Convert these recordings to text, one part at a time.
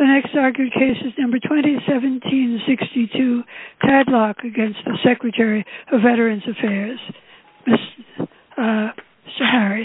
The next argued case is number 2017-62, Tadlock against the Secretary of Veterans Affairs. Mr. Harris.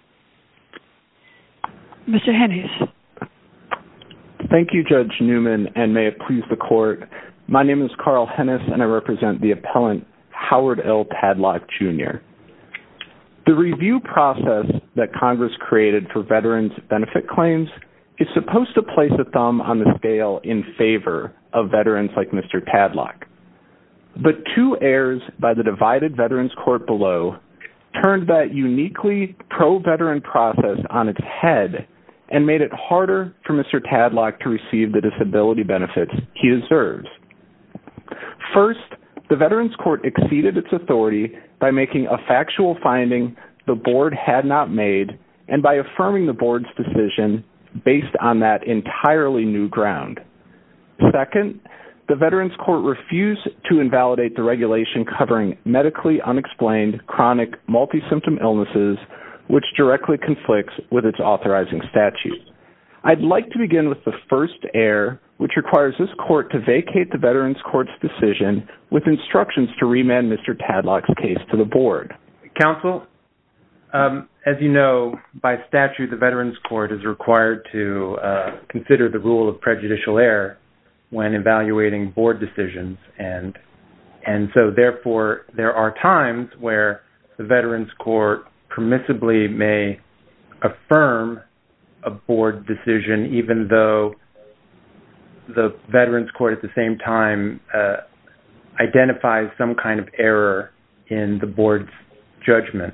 Mr. Hennies. Thank you, Judge Newman, and may it please the Court. My name is Carl Hennis, and I represent the appellant Howard L. Tadlock, Jr. The review process that Congress created for veterans' benefit claims is supposed to place a thumb on the scale in favor of veterans like Mr. Tadlock. But two errors by the divided Veterans Court below turned that uniquely pro-veteran process on its head and made it harder for Mr. Tadlock to receive the disability benefits he deserves. First, the Veterans Court exceeded its authority by making a factual finding the board had not made and by affirming the board's decision based on that entirely new ground. Second, the Veterans Court refused to invalidate the regulation covering medically unexplained chronic multi-symptom illnesses, which directly conflicts with its authorizing statute. I'd like to begin with the first error, which requires this court to vacate the Veterans Court's decision with instructions to remand Mr. Tadlock's case to the board. Counsel, as you know, by statute, the Veterans Court is required to consider the rule of prejudicial error when evaluating board decisions, and so therefore there are times where the Veterans Court permissibly may affirm a board decision even though the Veterans Court at the same time identifies some kind of error in the board's judgment.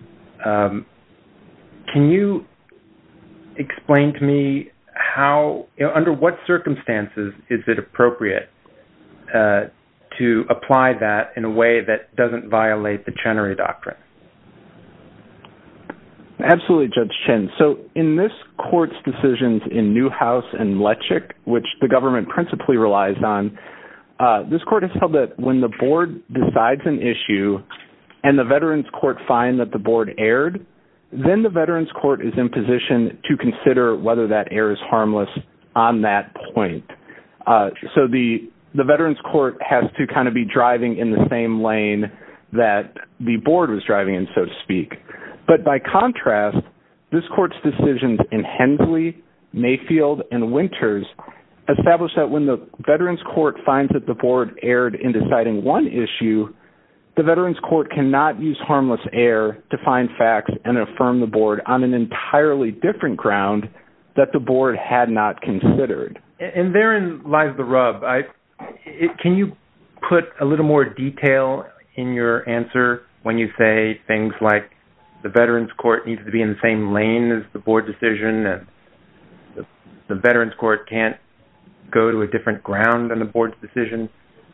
Can you explain to me how, under what circumstances is it appropriate to apply that in a way that doesn't violate the Chenery Doctrine? Absolutely, Judge Chen. So in this court's decisions in Newhouse and Lechik, which the government principally relies on, this court has held that when the board decides an issue and the Veterans Court find that the board erred, then the Veterans Court is in position to consider whether that error is harmless on that point. So the Veterans Court has to kind of be driving in the same lane that the board was driving in, so to speak. But by contrast, this court's decisions in Hensley, Mayfield, and Winters establish that when the Veterans Court finds that the board erred in deciding one issue, the Veterans Court cannot use harmless error to find facts and affirm the board on an entirely different ground that the board had not considered. And therein lies the rub. Can you put a little more detail in your answer when you say things like the Veterans Court needs to be in the same lane as the board decision and the Veterans Court can't go to a different ground than the board's decision?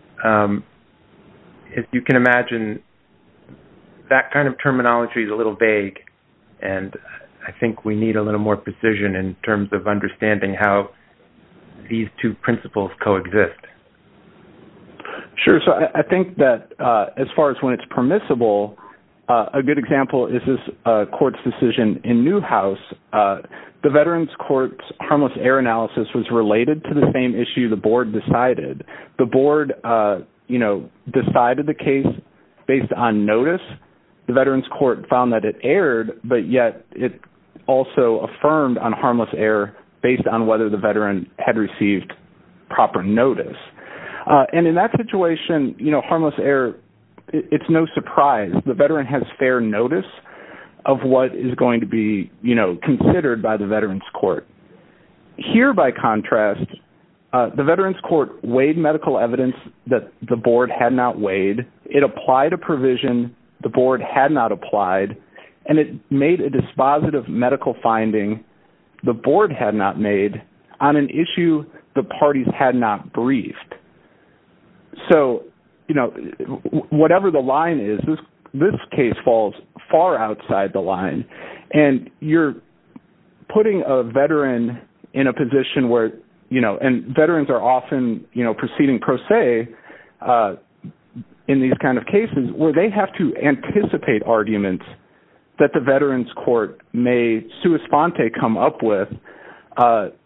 If you can imagine, that kind of terminology is a little vague, and I think we need a little more precision in terms of understanding how these two principles coexist. Sure. So I think that as far as when it's permissible, a good example is this court's decision in Newhouse. The Veterans Court's harmless error analysis was related to the same issue the board decided. The board decided the case based on notice. The Veterans Court found that it erred, but yet it also affirmed on harmless error based on whether the veteran had received proper notice. And in that situation, harmless error, it's no surprise. The veteran has fair notice of what is going to be, considered by the Veterans Court. Here, by contrast, the Veterans Court weighed medical evidence that the board had not weighed. It applied a provision the board had not applied, and it made a dispositive medical finding the board had not made on an issue the parties had not briefed. So, whatever the line is, this case falls far outside the line, and you're putting a veteran in a position where, and veterans are often, proceeding pro se in these kind of cases where they have to anticipate arguments that the Veterans Court may sua sponte come up with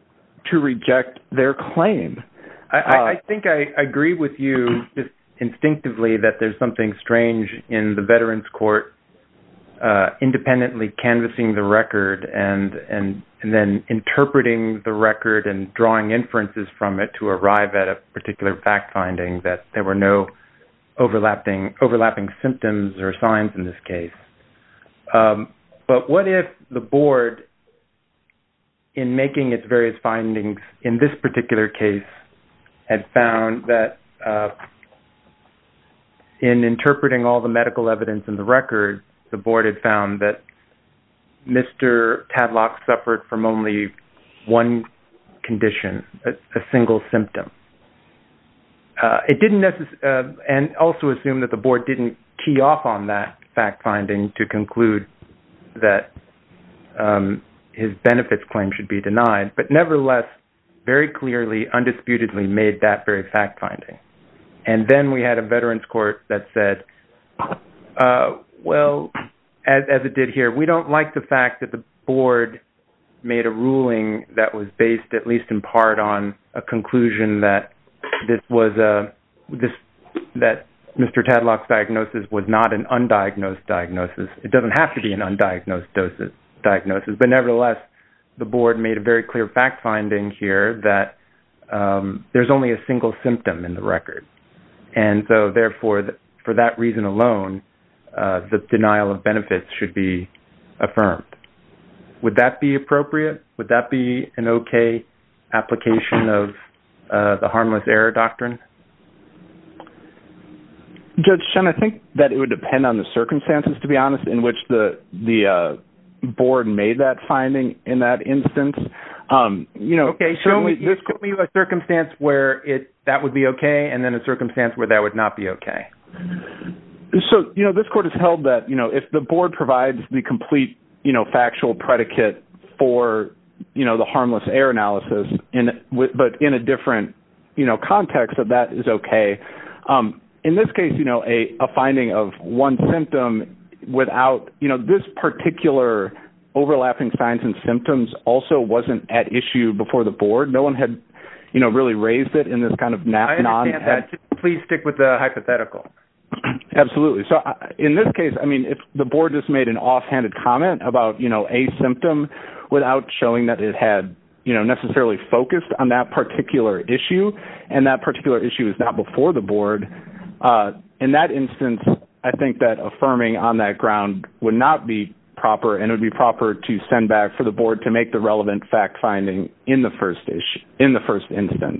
to reject their claim. I think I agree with you just instinctively that there's something strange in the Veterans Court independently canvassing the record and then interpreting the record and drawing inferences from it to arrive at a particular fact finding that there were no overlapping symptoms or signs in this case. But what if the board, in making its various findings in this particular case, had found that in interpreting all the medical evidence in the record, the board had found that Mr. Tadlock suffered from only one condition, a single symptom. It didn't and also assume that the board didn't key off on that fact finding to conclude that his benefits claim should be denied, but nevertheless, very clearly, undisputedly made that very fact finding. And then we had a Veterans Court that said, well, as it did here, we don't like the fact that the board made a ruling that was based, at least in part, on a conclusion that that Mr. Tadlock's diagnosis was not an undiagnosed diagnosis. It doesn't have to be an undiagnosed diagnosis, but nevertheless, the board made a very clear fact finding here that there's only a single symptom in the record. And so, therefore, for that reason alone, the denial of benefits should be affirmed. Would that be appropriate? Would that be an okay application of the harmless error doctrine? Judge Chen, I think that it would depend on the circumstances, to be honest, in which the board made that finding in that instance. Okay, show me a circumstance where that would be okay, and then a circumstance where that would not be okay. So, this court has held that, if the board provides the complete, factual predicate for, the harmless error analysis, but in a different, context, that is okay. In this case, a finding of one symptom without, this particular overlapping signs and symptoms also wasn't at issue before the board. No one had, really raised it in this kind of I understand that. Please stick with the hypothetical. Absolutely. So in this case, if the board just made an offhanded comment about, a symptom without showing that it had, necessarily focused on that particular issue, and that particular issue is not before the board, in that instance, I think that affirming on that ground would not be proper, and it would be proper to send back for the board to make the relevant fact finding in the first instance.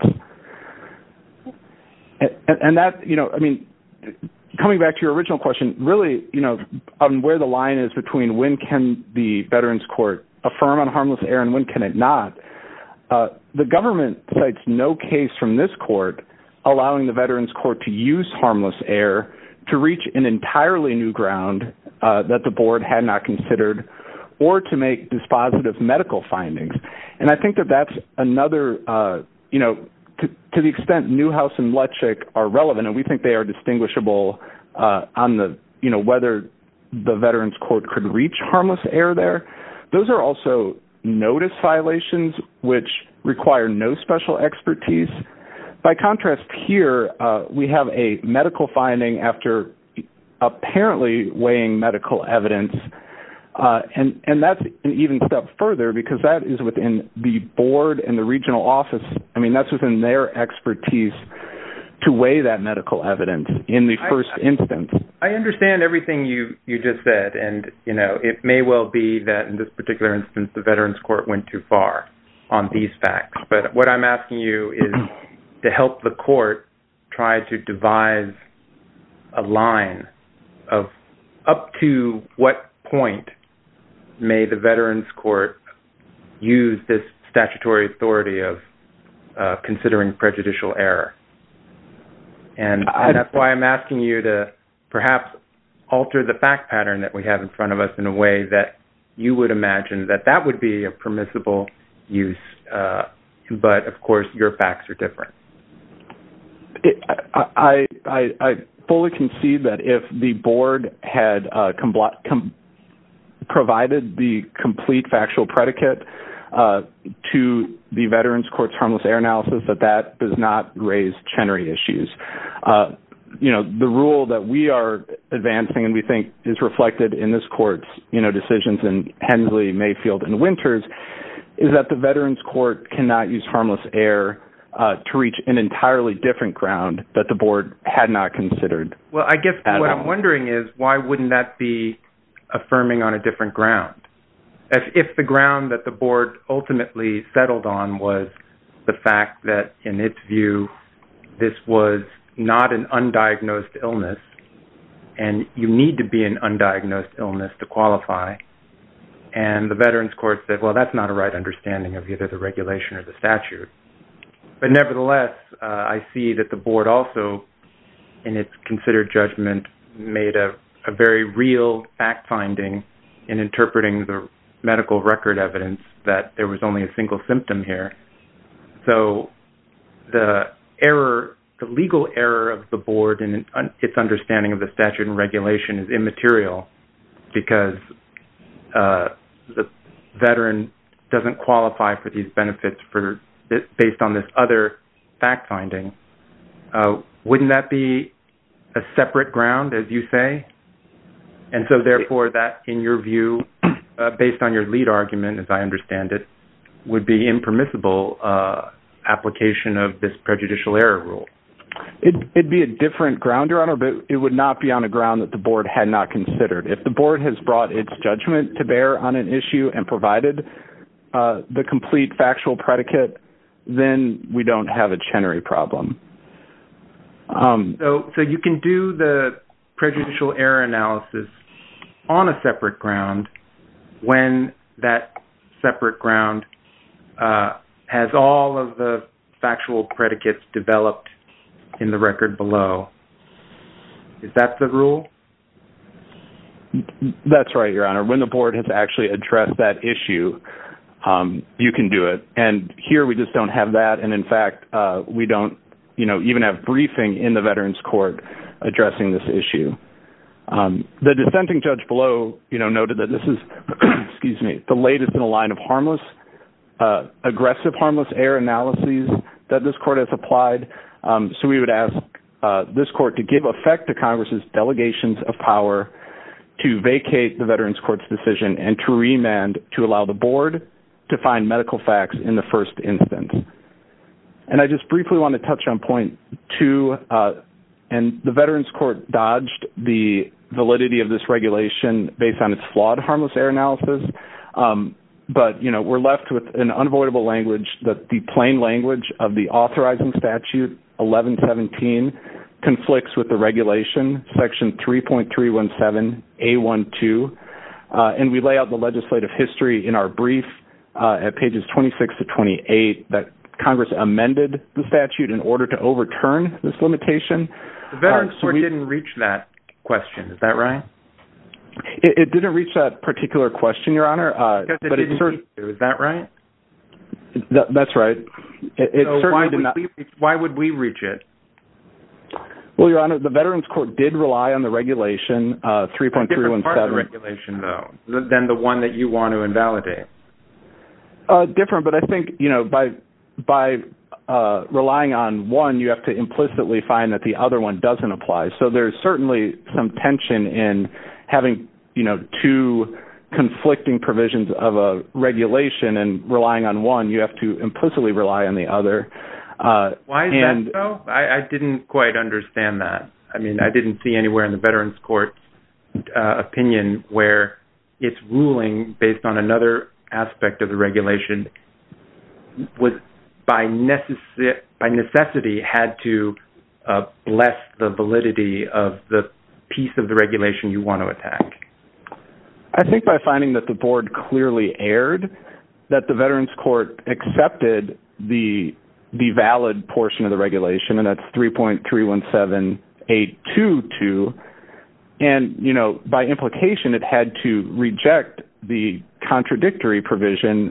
And that, coming back to your original question, really, on where the line is between when can the Veterans Court affirm on harmless error and when can it not, the government cites no case from this court allowing the Veterans Court to use harmless error to reach an entirely new ground that the board had not considered, or to make dispositive medical findings. And I think that that's another, to the extent Newhouse and Letchik are relevant, and we think they are distinguishable on the, whether the Veterans Court could reach harmless error there. Those are also notice violations which require no special expertise. By contrast, here we have a medical finding after apparently weighing medical evidence, and that's an even step further because that is within the board and the regional office. That's within their expertise to weigh that medical evidence in the first instance. I understand everything you just said, and it may well be that in this particular instance the Veterans Court went too far on these facts. But what I'm asking you is to help the court try to devise a line of up to what point may the Veterans Court use this statutory authority of considering prejudicial error. And that's why I'm asking you to perhaps alter the fact pattern that we have in front of us in a way that you would imagine that would be a permissible use, but of course your facts are different. I fully concede that if the board had provided the complete factual predicate, to the Veterans Court's harmless error analysis that does not raise Chenery issues. The rule that we are advancing and we think is reflected in this court's, decisions in Hensley, Mayfield, and Winters is that the Veterans Court cannot use harmless error to reach an entirely different ground that the board had not considered. Well, I guess what I'm wondering is why wouldn't that be affirming on a different ground? If the ground that the board ultimately settled on was the fact that, in its view, this was not an undiagnosed illness, and you need to be an undiagnosed illness to qualify, and the Veterans Court said, well, that's not a right understanding of either the regulation or the statute. But nevertheless, I see that the board also, in its considered judgment, made a very real fact-finding in interpreting the medical record evidence that there was only a single symptom here. So the legal error of the board in its understanding of the statute and regulation is immaterial because the veteran doesn't qualify for these benefits based on this other fact-finding. Wouldn't that be a separate ground, as you say? And so, therefore, that, in your view, based on your lead argument, as I understand it, would be impermissible application of this prejudicial error rule. It'd be a different ground, Your Honor, but it would not be on a ground that the board had not considered. If the board has brought its judgment to bear on an issue and provided the complete factual predicate, then we don't have a Chenery problem. So you can do the prejudicial error analysis on a separate ground when that separate ground has all of the factual predicates developed in the record below. Is that the rule? That's right, Your Honor. When the board has actually addressed that issue, you can do it. And here we just don't have that. And in fact, we don't, even have briefing in the Veterans Court addressing this issue. The dissenting judge below, noted that this is, the latest in a line of aggressive harmless error analyses that this court has applied. So we would ask this court to give effect to Congress's delegations of power to vacate the Veterans Court's decision and to remand to allow the board to find medical facts in the first instance. And I just briefly want to touch on point 2, and the Veterans Court dodged the validity of this regulation based on its flawed harmless error analysis. But, we're left with an unavoidable language that the plain language of the authorizing statute, 1117, conflicts with the regulation, section 3.317A12. And we lay out the legislative history in our brief at pages 26 to 28 that Congress amended the statute in order to overturn this limitation. The Veterans Court didn't reach that question. Is that right? It didn't reach that particular question, Your Honor. Because it didn't need to. Is that right? That's right. Why would we reach it? Well, Your Honor, the Veterans Court did rely on the regulation 3.317. Different part of the regulation, though, than the one that you want to invalidate. Different, but I think, by relying on one, you have to implicitly find that the other one doesn't apply. So there's certainly some tension in having, two conflicting provisions of a regulation, and relying on one, you have to implicitly rely on the other. Why is that so? I didn't quite understand that. I mean, I didn't see anywhere in the Veterans Court's opinion where its ruling based on another aspect of the regulation was by necessity had to bless the validity of the piece of the regulation you want to attack. I think by finding that the board clearly erred, that the Veterans Court accepted the valid portion of the regulation, and that's 3.317A22, and, by implication, it had to reject the contradictory provision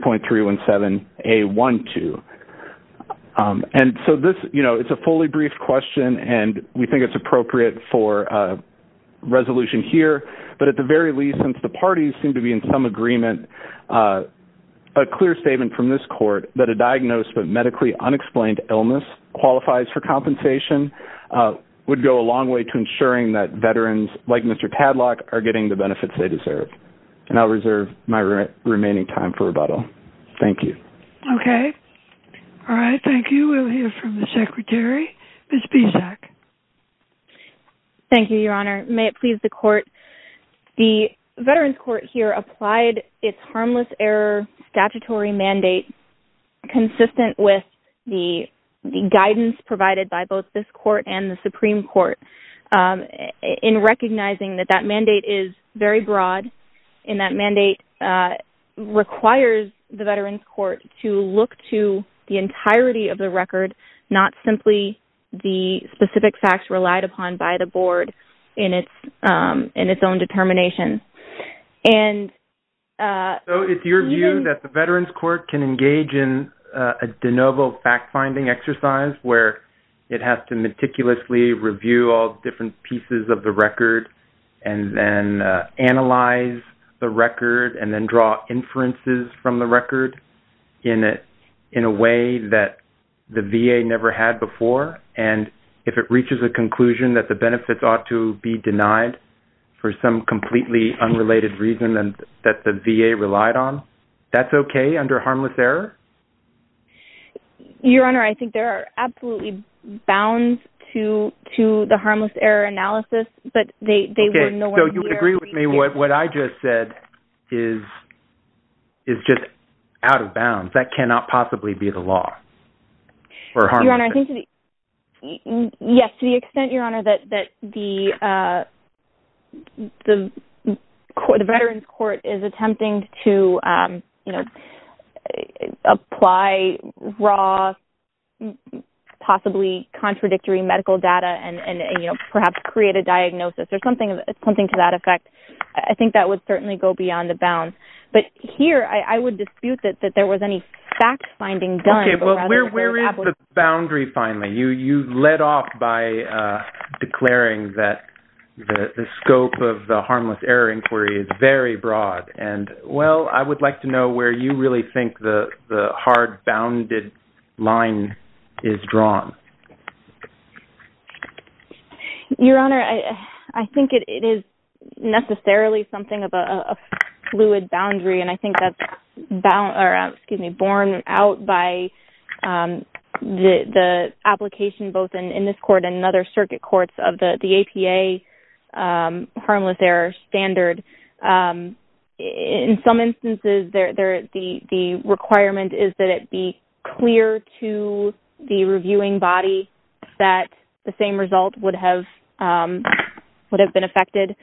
3.317A12. And so this, it's a fully briefed question, and we think it's appropriate for resolution here. But at the very least, since the parties seem to be in some agreement a clear statement from this court that a diagnosed but medically unexplained illness qualifies for compensation would go a long way to ensuring that veterans like Mr. Tadlock are getting the benefits they deserve. And I'll reserve my remaining time for rebuttal. Thank you. Okay. All right. Thank you. We'll hear from the Secretary. Ms. Bizak. Thank you, Your Honor. May it please the Court. The Veterans Court here applied its harmless error statutory mandate consistent with the guidance provided by both this Court and the Supreme Court in recognizing that mandate is very broad, and that mandate requires the Veterans Court to look to the entirety of the record, not simply the specific facts relied upon by the board in its own determination. And so it's your view that the Veterans Court can engage in a de novo fact-finding exercise where it has to meticulously review all different pieces of the record and then analyze the record and then draw inferences from the record in a way that the VA never had before, and if it reaches a conclusion that the benefits ought to be denied for some completely unrelated reason that the VA relied on, that's okay under harmless error? Your Honor, I think there are absolutely bounds to the harmless error analysis, but they were nowhere near. So you would agree with me what I just said is just out of bounds. That cannot possibly be the law for harmless. Your Honor, I think yes, to the extent, Your Honor, that the Veterans Court is attempting to apply raw, possibly contradictory medical data and perhaps create a diagnosis or something to that effect. I think that would certainly go beyond the bounds. But here, I would dispute that there was any fact-finding done. Okay, well, where is the boundary finally? You led off by declaring that the scope of the harmless error inquiry is very broad. And, well, I would like to know where you really think the hard bounded line is drawn. Your Honor, I think it is necessarily something of a fluid boundary, and I think that's borne out by the application both in this court and in other circuit courts of the APA harmless error standard. In some instances, the requirement is that it be clear to the reviewing body that the same result would have been affected.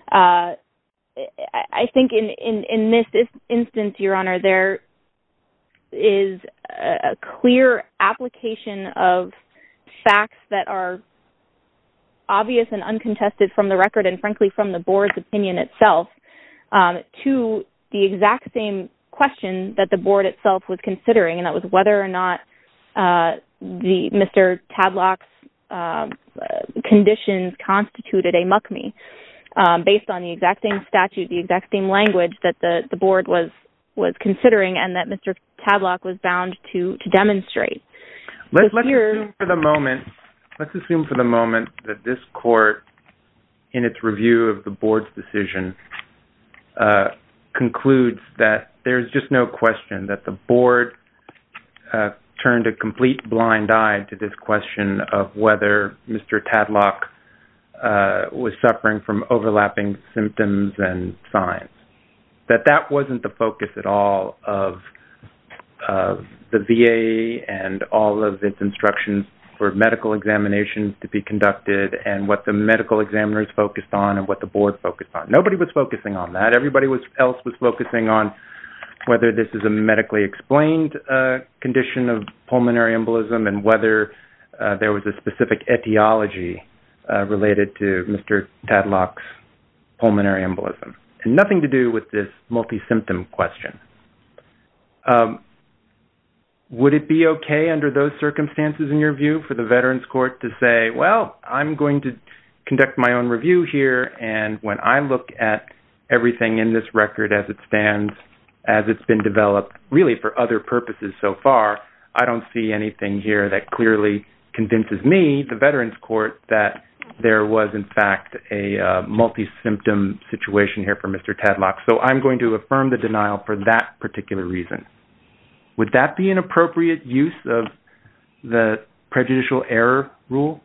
I think in this instance, Your Honor, there is a clear application of facts that are obvious and uncontested from the record and, frankly, from the board's opinion itself to the exact same question that the board itself was considering, and that was whether or not Mr. Tadlock's conditions constituted a MUCME, based on the exact same statute, the exact same language that the board was considering and that Mr. Tadlock was bound to demonstrate. Let's assume for the moment that this court, in its review of the board's decision, concludes that there's just no question that the board turned a complete blind eye to this question of whether Mr. Tadlock was suffering from overlapping symptoms and signs. That wasn't the focus at all of the VA and all of its instructions for medical examinations to be conducted and what the medical examiners focused on and what the board focused on. Nobody was focusing on that. Everybody else was focusing on whether this is a medically explained condition of pulmonary embolism and whether there was a specific etiology related to Mr. Tadlock's pulmonary embolism. And nothing to do with this multi-symptom question. Would it be okay under those circumstances, in your view, for the Veterans Court to say, well, I'm going to conduct my own review here, and when I look at everything in this record as it stands, as it's been developed really for other purposes so far, I don't see anything here that clearly convinces me, the Veterans Court, that there was, in fact, a multi-symptom situation here for Mr. Tadlock. So I'm going to affirm the denial for that particular reason. Would that be an appropriate use of the prejudicial error rule?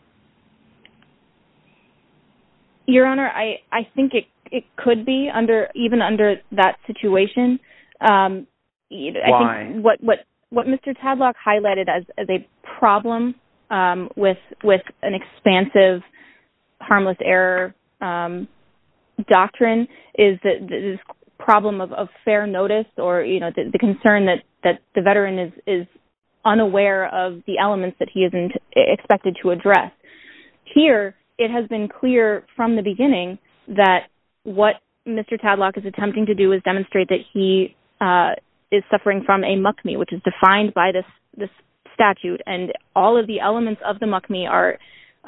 Your Honor, I think it could be even under that situation. Why? I think what Mr. Tadlock highlighted as a problem with an expansive harmless error doctrine is that this problem of fair notice, or the concern that the veteran is unaware of the elements that he isn't expected to address. Here, it has been clear from the beginning that what Mr. Tadlock is attempting to do is demonstrate that he is suffering from a MUCME, which is defined by this statute, and all of the elements of the MUCME are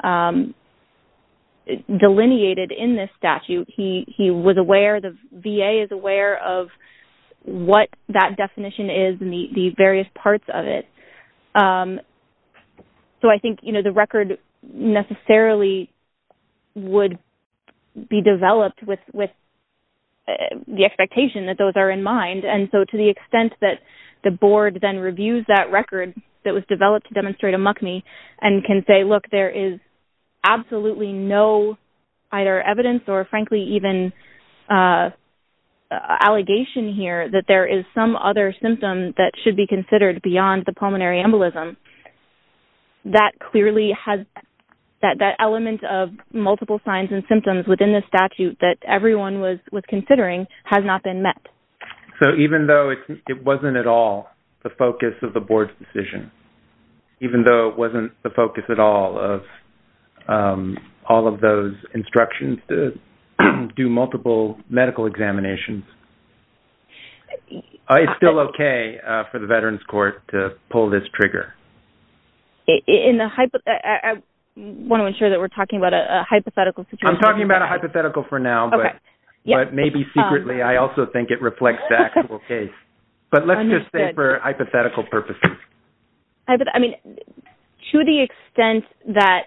delineated in this statute. He was aware, the VA is aware of what that definition is and the various parts of it. So I think, the record necessarily would be developed with the expectation that those are in mind. And so to the extent that the board then reviews that record that was developed to demonstrate a MUCME and can say, look, there is absolutely no either evidence or frankly even allegation here that there is some other symptom that should be considered beyond the pulmonary embolism, that clearly has that element of multiple signs and symptoms within the statute that everyone was considering has not been met. So even though it wasn't at all the focus of the board's decision, even though it wasn't the focus at all of all of those instructions to do multiple medical examinations, it's still okay for the Veterans Court to pull this trigger. I want to ensure that we're talking about a hypothetical situation. I'm talking about a hypothetical for now, but but maybe secretly I also think it reflects the actual case. But let's just say for hypothetical purposes. I mean, to the extent that,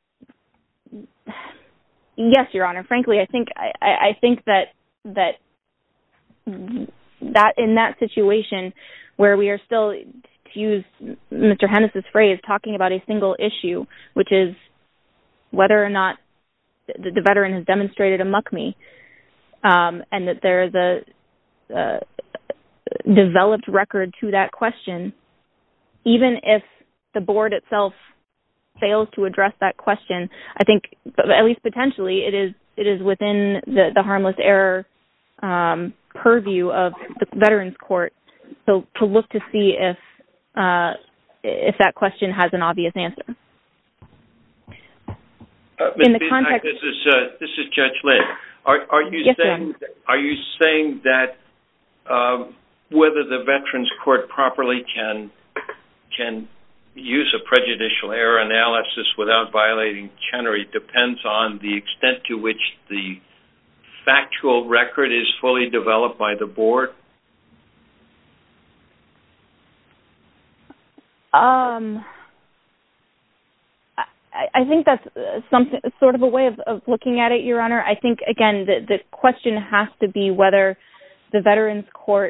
yes, Your Honor, frankly, I think that in that situation where we are still, to use Mr. Hennis's phrase, talking about a single issue, which is whether or not the veteran has demonstrated a MUCME, and that there is a developed record to that question, even if the board itself fails to address that question, I think, at least potentially, it is within the harmless error purview of the Veterans Court to look to see if that question has an obvious answer. In the context, this is Judge Lynn. Are you saying that whether the Veterans Court properly can use a prejudicial error analysis without violating Chenery depends on the extent to which the factual record is fully developed by the board? I think that's something, sort of a way of looking at it, Your Honor. I think, again, the question has to be whether the Veterans Court,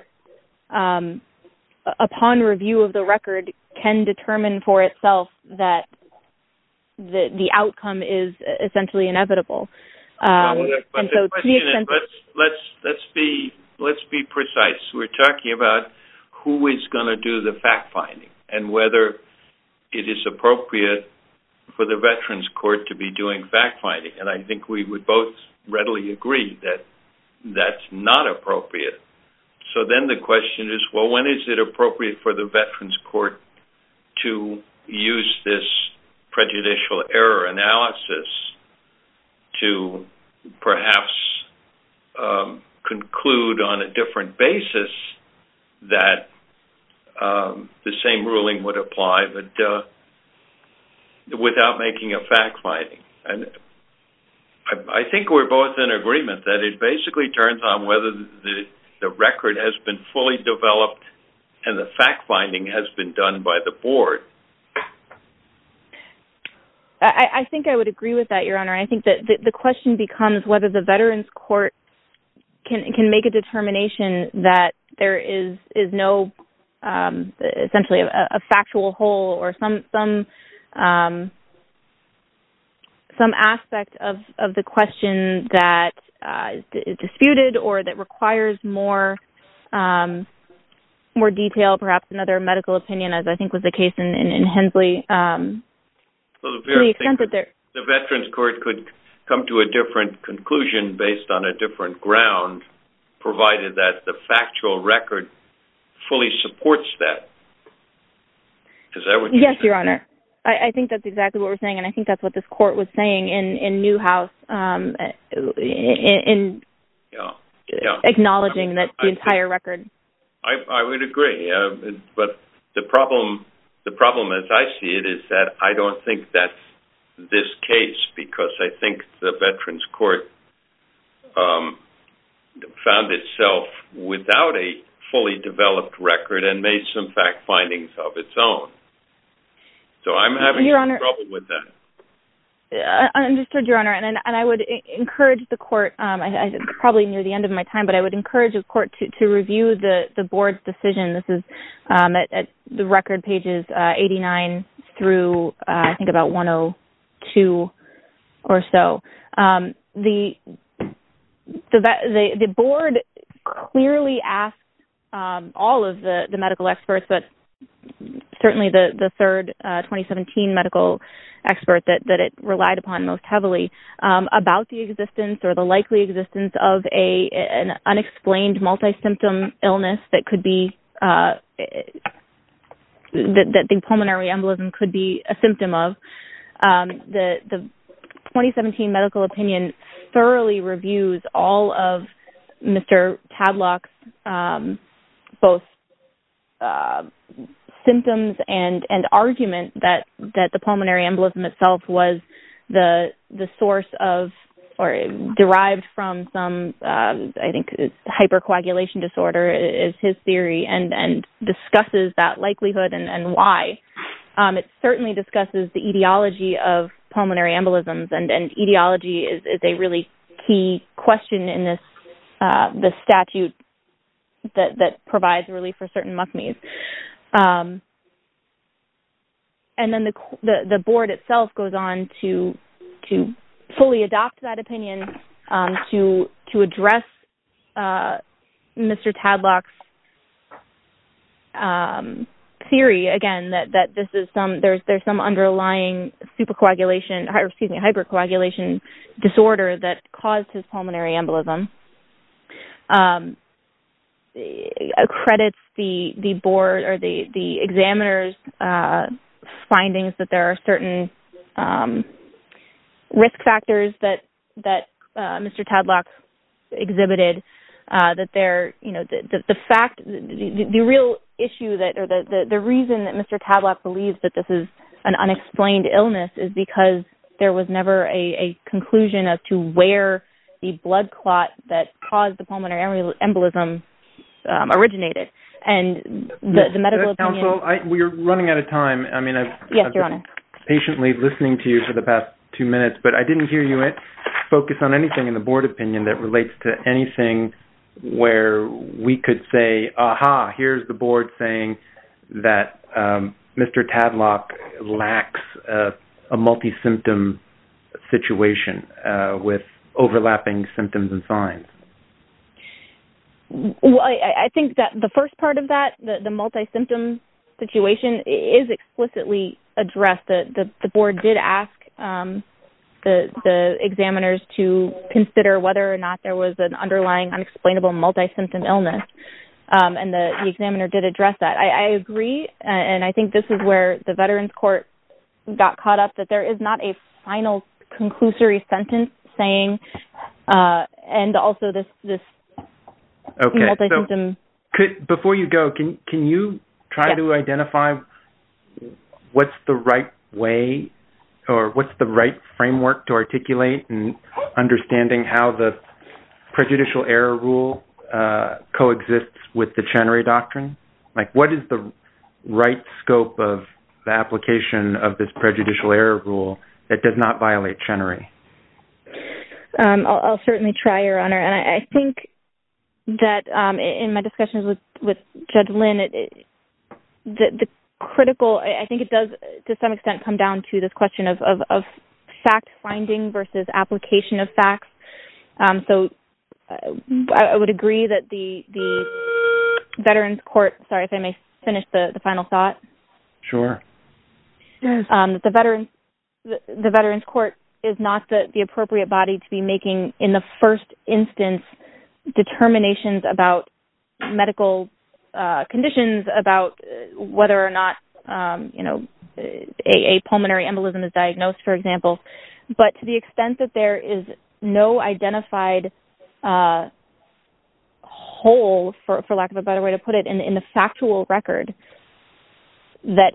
upon review of the record, can determine for itself that the outcome is essentially inevitable. But the question is, let's be precise. We're talking about who is going to do the fact finding and whether it is appropriate for the Veterans Court to be doing fact finding. And I think we would both readily agree that that's not appropriate. So then the question is, well, when is it appropriate for the Veterans Court to use this prejudicial error analysis to perhaps conclude on a different basis that the same ruling would apply, but without making a fact finding? And I think we're both in agreement that it basically turns on whether the the record has been fully developed and the fact-finding has been done by the board. I think I would agree with that, Your Honor. I think that the question becomes whether the Veterans Court can make a determination that there is no essentially a factual whole or some aspect of the question that is disputed or that requires more detail, perhaps another medical opinion, as I think was the case in Hensley. To the extent that the Veterans Court could come to a different conclusion based on a different ground, provided that the factual record fully supports that. Is that what you're saying? Yes, Your Honor. I think that's exactly what we're saying, and I think that's what this court was saying in Newhouse, acknowledging that the entire record. I would agree, but the problem as I see it is that I don't think that's this case, because I think the Veterans Court found itself without a fully developed record and made some fact findings of its own. So I'm having some trouble with that. Understood, Your Honor, and I would encourage the court, I probably near the end of my time, but I would encourage the court to review the board's decision. This is at the record pages 89 through, I think, about 102 or so. The board clearly asked all of the medical experts, but certainly the third 2017 medical expert that it relied upon most heavily, about the existence or the likely existence of an unexplained multi-symptom illness that could be that the pulmonary embolism could be a symptom of. The 2017 medical opinion thoroughly reviews all of Mr. Tadlock's both symptoms and argument that the pulmonary embolism itself was the source of or derived from some I think it's hypercoagulation disorder is his theory, and discusses that likelihood and why. It certainly discusses the etiology of pulmonary embolisms, and etiology is a really key question in this statute that provides relief for certain MUCMEs. And then the board itself goes on to fully adopt that opinion, to address Mr. Tadlock's theory again that this is there's some underlying hypercoagulation disorder that caused his pulmonary embolism. Credits the board or the examiner's findings that there are certain risk factors that Mr. Tadlock exhibited, that there, the real issue or the reason that Mr. Tadlock believes that this is an unexplained illness is because there was never a conclusion as to where the blood clot that caused the pulmonary embolism originated. And the medical opinion... Counsel, we're running out of time. I mean, I've Your Honor. Patiently listening to you for the past 2 minutes, but I didn't hear you focus on anything in the board opinion that relates to anything where we could say, aha, here's the board saying that Mr. Tadlock lacks a multi-symptom situation with overlapping symptoms and signs. Well, I think that the first part of that, the multi-symptom situation, is explicitly addressed. The board did ask the examiners to consider whether or not there was an underlying unexplainable multi-symptom illness, and the examiner did address that. I agree, and I think this is where the Veterans Court got caught up, that there is not a final conclusory sentence saying, and also this multi-symptom... So before you go, can you try to identify what's the right way or what's the right framework to articulate in understanding how the prejudicial error rule coexists with the Chenery Doctrine? Like, what is the right scope of the application of this prejudicial error rule that does not violate Chenery? I'll certainly try, Your Honor. And I think that in my discussions with Judge Lynn, the critical, I think it does to some extent come down to this question of fact-finding versus application of facts. So I would agree that the Veterans Court, sorry if I may finish the final thought. Sure. Yes. That the Veterans Court is not the appropriate body to be making, in the first instance, determinations about medical conditions, about whether or not a pulmonary embolism is diagnosed, for example. But to the extent that there is no identified hole, for lack of a better way to put it, in the factual record, that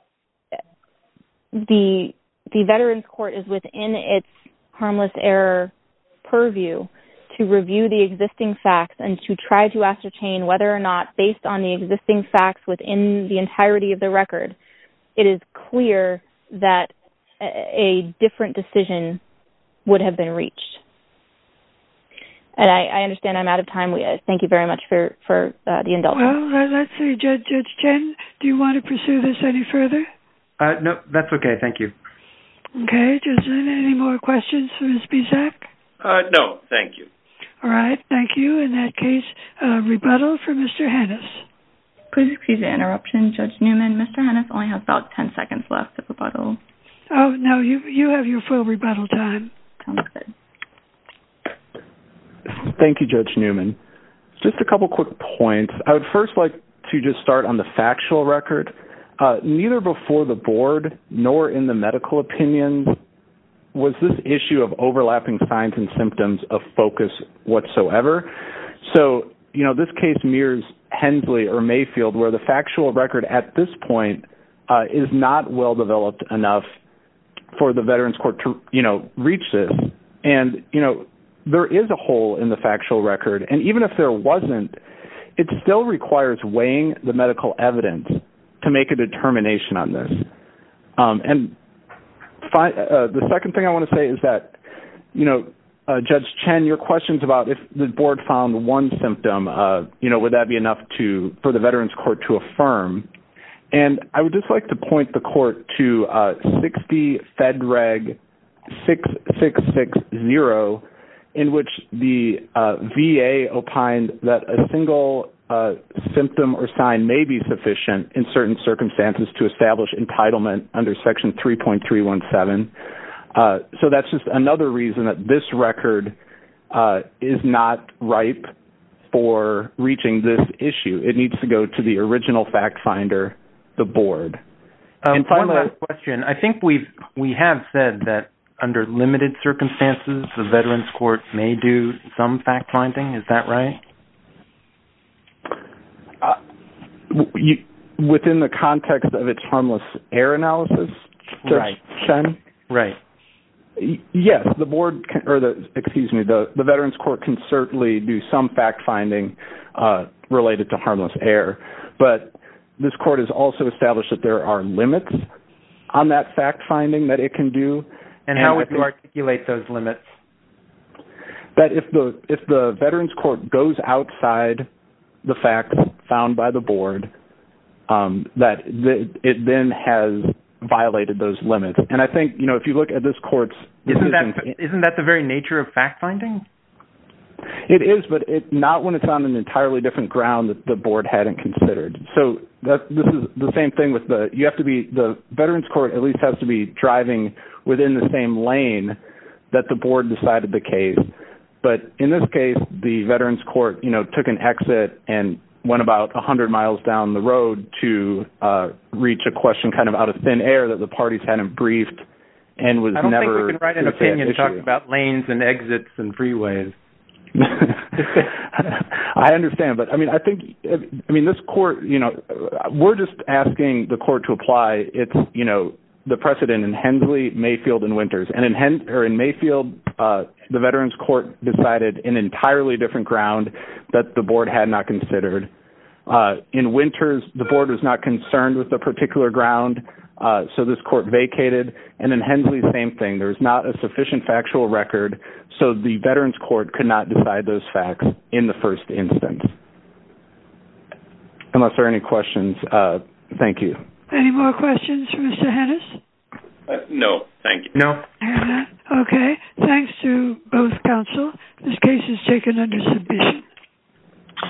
the Veterans Court is within its harmless error purview to review the existing facts and to try to ascertain whether or not, based on the existing facts within the entirety of the record, it is clear that a different decision would have been reached. And I understand I'm out of time. Thank you very much for the indulgence. Well, let's see. Judge Chen, do you want to pursue this any further? No, that's okay. Thank you. Okay. Judge Lynn, any more questions for Ms. Bizak? No, thank you. All right. Thank you. In that case, rebuttal for Mr. Hennis. Please excuse the interruption, Judge Newman. Mr. Hennis only has about 10 seconds left of rebuttal. Oh, no, you have your full rebuttal time. Sounds good. Thank you, Judge Newman. Just a couple quick points. I would first like to just start on the factual record. Neither before the board nor in the medical opinions was this issue of overlapping signs and symptoms of focus whatsoever. So, this case mirrors Hensley or Mayfield, where the factual record at this point is not well developed enough for the Veterans Court to, reach this. And, there is a hole in the factual record. And even if there wasn't, it still requires weighing the medical evidence to make a determination on this. The second thing I want to say is that, Judge Chen, your questions about if the board found one symptom, would that be enough for the Veterans Court to affirm? And I would just like to point the court to 60 Fed Reg 6660, in which the VA opined that a single symptom or sign may be sufficient in certain circumstances to establish entitlement under Section 3.317. So that's just another reason that this record is not ripe for reaching this issue. It needs to go to the original fact finder, the board. And finally, one last question. I think we have said that under limited circumstances, the Veterans Court may do some fact finding. Is that right? Within the context of its harmless error analysis, Judge right. Chen? Right. Yes, the board, the Veterans Court can certainly do some fact finding related to harmless error, but this court has also established that there are limits on that fact finding that it can do. And how would you articulate those limits? That if the Veterans Court goes outside the facts found by the board, that it then has violated those limits. And I think, if you look at this court's decisions... Isn't that the very nature of fact-finding? It is, but not when it's on an entirely different ground that the board hadn't considered. So this is the same thing with the Veterans Court at least has to be driving within the same lane that the board decided the case. But in this case, the Veterans Court, took an exit and went about 100 miles down the road to reach a question kind of out of thin air that the parties hadn't briefed and was never... I don't think we can write an opinion talking about lanes and exits and freeways. I understand, but I think this court, we're just asking the court to apply its, the precedent in Hensley, Mayfield, and Winters. And in Mayfield, the Veterans Court decided an entirely different ground that the board had not considered. In Winters, the board was not concerned with the particular ground, so this court vacated. And in Hensley, same thing. There was not a sufficient factual record, so the Veterans Court could not decide those facts in the first instance. Unless there are any questions, thank you. Any more questions for Mr. Hennis? No, thank you. No. Okay. Thanks to both counsel. This case is taken under submission.